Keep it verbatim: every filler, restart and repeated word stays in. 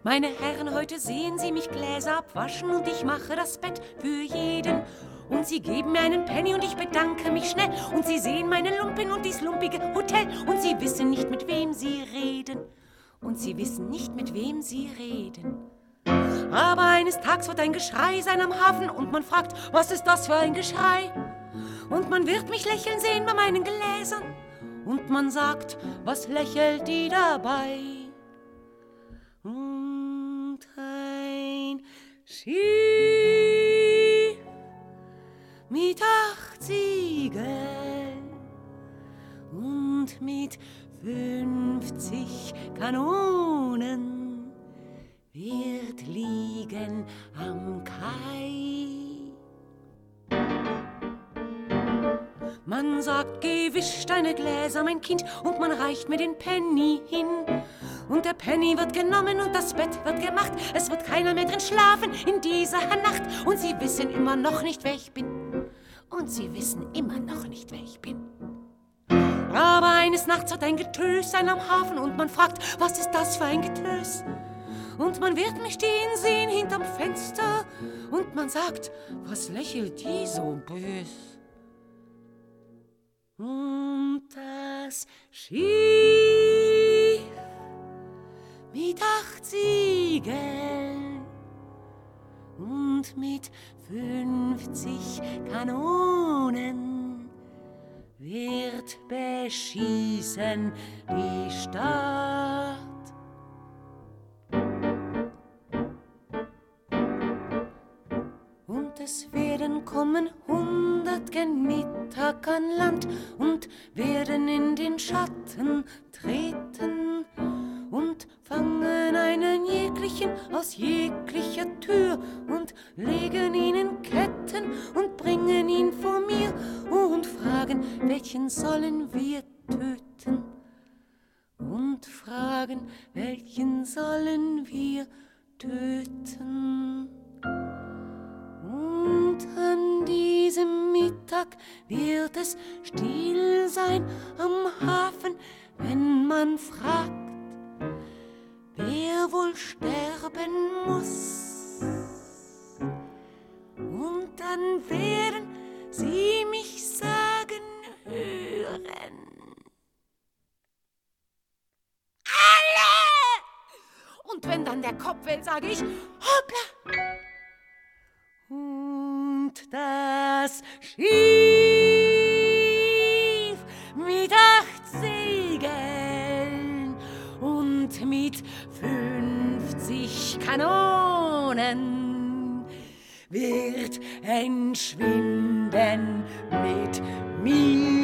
Meine Herren, heute sehen Sie mich Gläser abwaschen und ich mache das Bett für jeden. Und Sie geben mir einen Penny und ich bedanke mich schnell. Und Sie sehen meine Lumpen und dies lumpige Hotel. Und Sie wissen nicht, mit wem Sie reden. Und Sie wissen nicht, mit wem Sie reden. Aber eines Tages wird ein Geschrei sein am Hafen und man fragt, was ist das für ein Geschrei? Und man wird mich lächeln sehen bei meinen Gläsern. Und man sagt, was lächelt die dabei? Und ein Schiff mit acht Siegeln und mit fünfzig Kanonen wird liegen am Kai. Man sagt, geh, wisch deine Gläser, mein Kind, und man reicht mir den Penny hin. Und der Penny wird genommen und das Bett wird gemacht. Es wird keiner mehr drin schlafen in dieser Nacht. Und Sie wissen immer noch nicht, wer ich bin. Und Sie wissen immer noch nicht, wer ich bin. Aber eines Nachts wird ein Getös sein am Hafen und man fragt, was ist das für ein Getös? Und man wird mich stehen sehen hinterm Fenster und man sagt, was lächelt die so bös? Und das Schiff mit acht Siegeln und mit fünfzig Kanonen wird beschießen die Stadt. Und es werden kommen hundert gen Mittag an Land und werden in den Schatten treten und fangen einen jeglichen aus jeglicher Tür und legen ihn in Ketten und bringen ihn vor mir und fragen, welchen sollen wir töten? Und fragen, welchen sollen wir töten? Und an diesem Mittag wird es still sein am Hafen, wenn man fragt, wer wohl sterben muss. Und dann werden Sie mich sagen hören. Alle! Und wenn dann der Kopf will, sage ich, hoppla! Und das Schiff mit acht Segeln und mit fünfzig Kanonen wird entschwinden mit mir.